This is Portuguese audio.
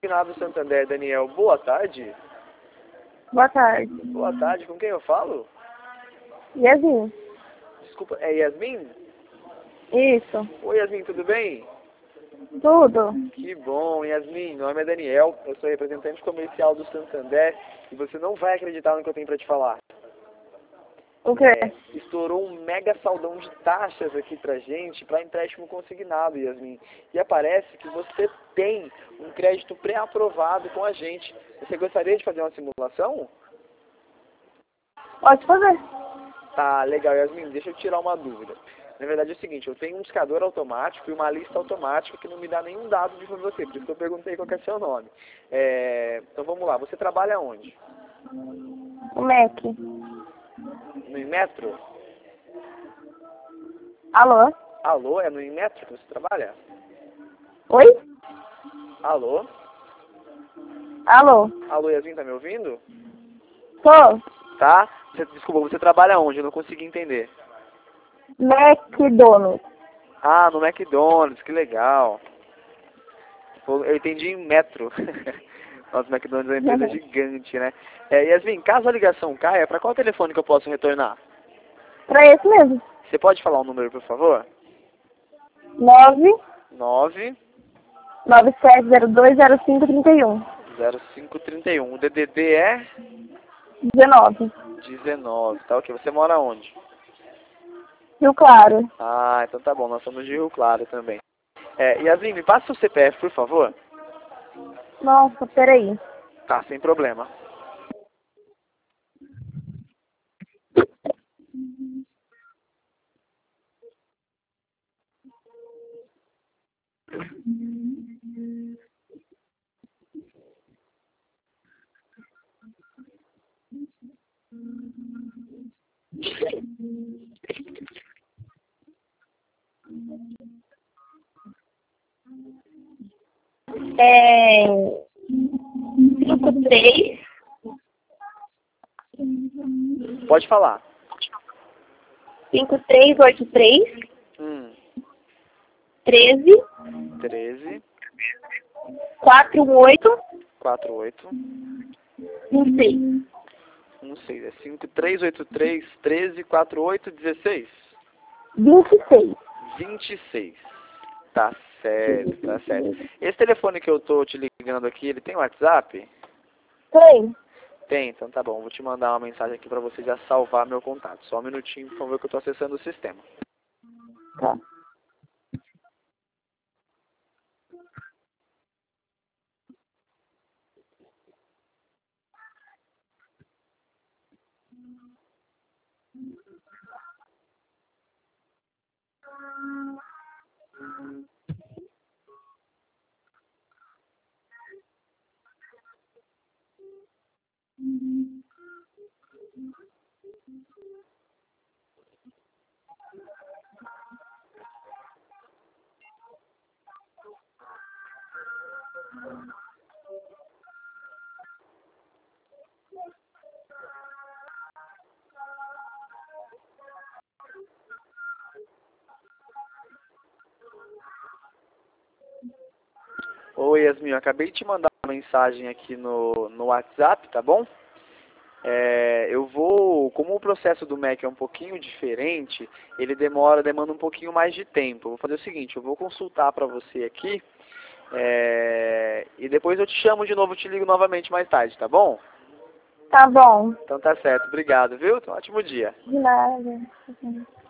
Finado Santander, Daniel, boa tarde. Boa tarde. Boa tarde, com quem eu falo? Yasmin. Desculpa, é Yasmin? Isso. Oi, Yasmin, tudo bem? Tudo. Que bom, Yasmin, meu nome é Daniel, eu sou representante comercial do Santander e você não vai acreditar no que eu tenho para te falar. O quê? Estourou um mega saldão de taxas aqui pra gente, para empréstimo consignado, Yasmin. E aparece que você tem um crédito pré-aprovado com a gente. Você gostaria de fazer uma simulação? Pode fazer. Tá, legal, Yasmin, deixa eu tirar uma dúvida. Na verdade é o seguinte, eu tenho um discador automático e uma lista automática que não me dá nenhum dado de você, por isso que eu perguntei qual que é seu nome. Então vamos lá, você trabalha onde? O Mac. No Inmetro? Alô? Alô, é no Inmetro que você trabalha? Oi? Alô? Alô? Alô, Yasmin, tá me ouvindo? Tô. Tá? Desculpa, você trabalha onde? Eu não consegui entender. McDonald's. Ah, no McDonald's, que legal. Eu entendi em metro. Nossa, o McDonald's é uma empresa gigante, né? Yasmin, caso a ligação caia, para qual telefone que eu posso retornar? Pra esse mesmo. Você pode falar o número, por favor? 9 9 97020531. 0531. O DDD é 19. 19, tá ok. Você mora onde? Rio Claro. Ah, então tá bom, nós somos de Rio Claro também. Yasmin, me passa o CPF, por favor. Nossa, peraí. Tá, sem problema. É... 53 Pode falar. 5383 13 13 48 48 16. 16. É 5383 13 48 16. 26. 26. Tá certo, tá certo. Esse telefone que eu tô te ligando aqui, ele tem WhatsApp? Tem. Tem, então tá bom. Vou te mandar uma mensagem aqui pra você já salvar meu contato. Só um minutinho, por favor, que eu tô acessando o sistema. Tá. Oi, Yasmin, eu acabei de te mandar uma mensagem aqui no WhatsApp, tá bom? Como o processo do MEC é um pouquinho diferente, ele demanda um pouquinho mais de tempo. Eu vou fazer o seguinte, eu vou consultar para você aqui, e depois eu te chamo de novo, te ligo novamente mais tarde, tá bom? Tá bom. Então tá certo, obrigado, viu? Então, ótimo dia. De nada.